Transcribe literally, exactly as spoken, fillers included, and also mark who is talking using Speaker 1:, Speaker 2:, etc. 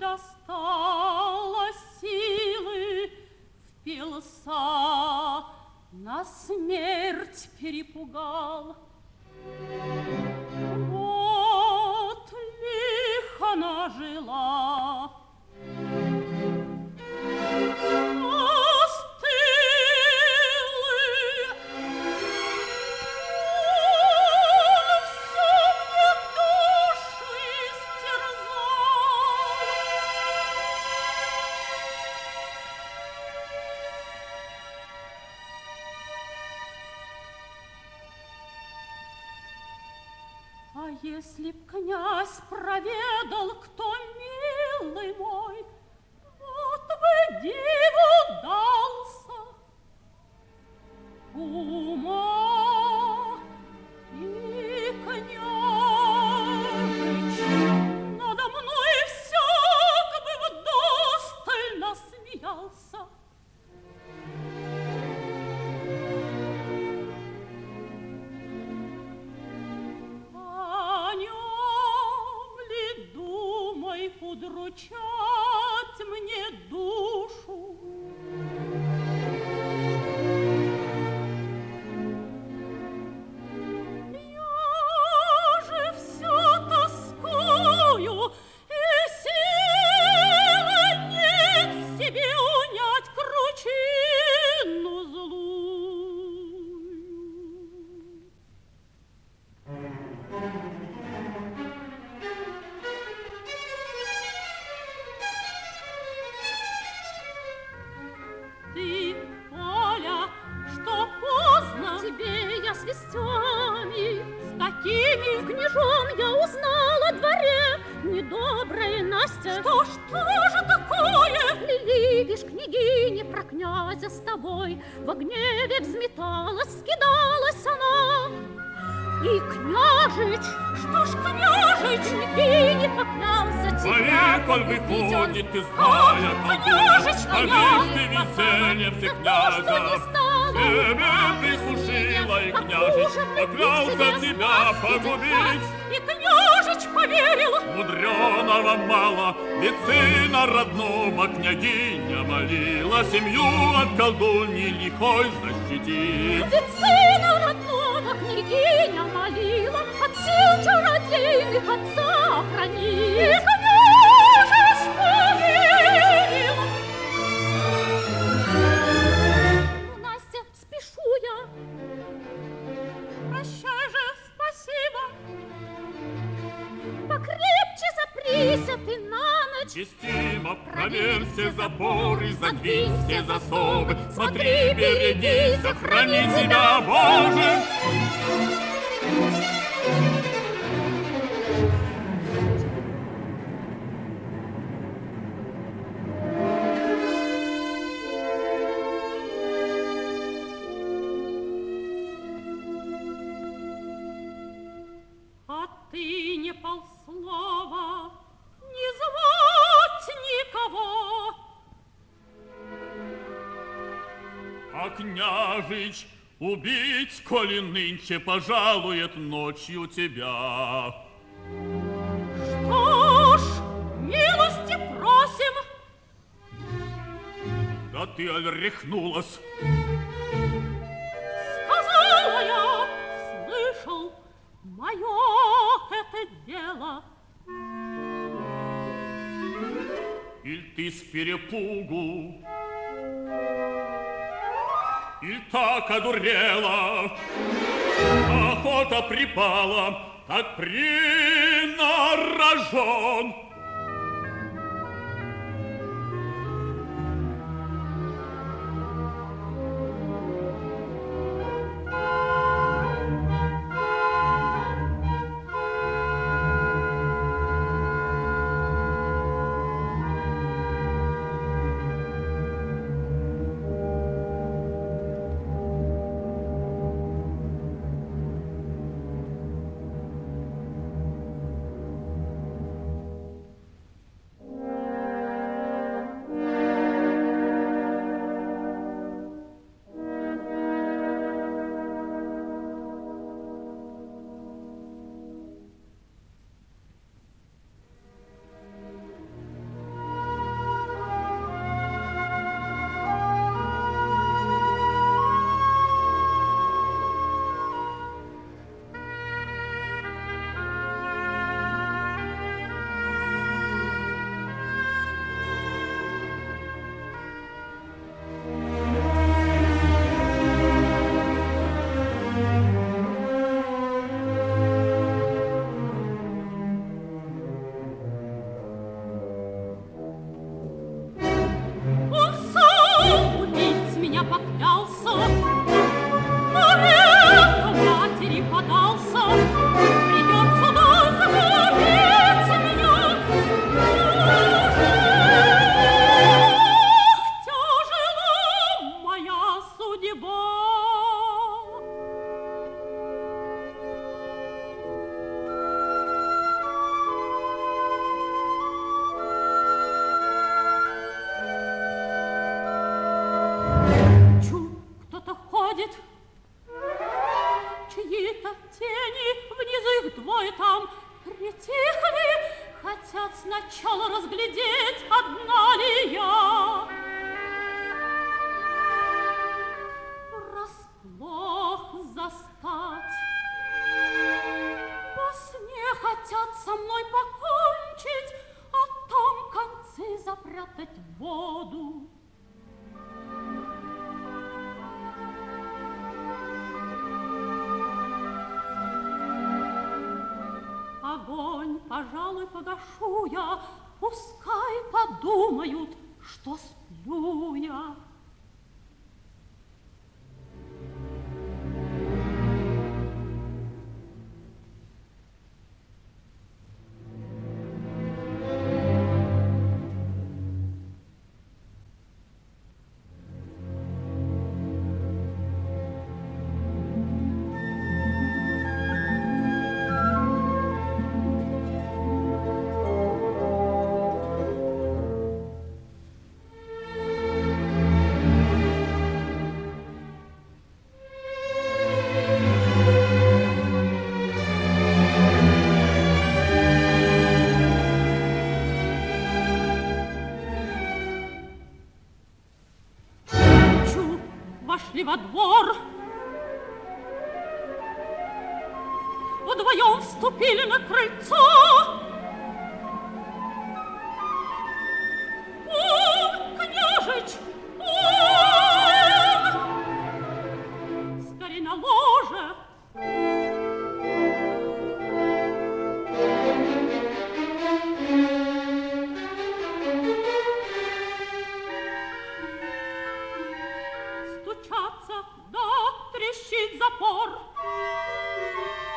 Speaker 1: достало силы, впился, на смерть перепугал. Вот лихо нажила, а если б князь проведал, кто милый мой, вот бы диву дался ума и княжич надо мной всяк бы вдосталь насмеялся. Удручать мне душу. Я же все тоскую, и силы нет в себе унять кручину злую. С вестями, с какими с княжом я узнала о дворе. Недобрая Настя, что, что же такое? Сплели, вишь, княгиня про князя с тобой. Во гневе взметалась, скидалась она. И княжич, что ж княжич, княгиня поклялся тебя.
Speaker 2: Вовек он выходит из боя,
Speaker 1: княжич,
Speaker 2: а лишь ты весельем ты князя. Тебе прислушила, и княжич поклялся тебя погубить.
Speaker 1: И княжич поверил.
Speaker 2: Мудреного мало, ведь сына родного княгиня молила семью от колдуньи лихой защитить.
Speaker 1: Ведь сына родного княгиня молила от сил чародейных отца охранить. И княжич поверил. Спешу я. Прощай же, спасибо. Покрепче заприся ты на ночь.
Speaker 2: Вестимо, проверь все заборы, задвинь все засовы. Смотри, береги, сохрани себя, Боже.
Speaker 1: Ты не полслова, не звать никого.
Speaker 2: А княжич убить, коли нынче пожалует ночью тебя.
Speaker 1: Что ж, милости просим.
Speaker 2: Да ты аль рехнулась.
Speaker 1: Сказала я, слышал, мое это дело.
Speaker 2: Иль ты с перепугу, иль так одурела, охота припала, как принарожен.
Speaker 1: хотят сначала разглядеть, одна ли я. Врасплох застать. Во сне хотят со мной покончить, а там концы запрятать в воду. Огонь, пожалуй, погашу я, пускай подумают, что сплю я. Вошли во двор, вдвоем вступили на крыльцо. Он, княжич, он! Скорей на ложе. Стучаться, да трещит запор.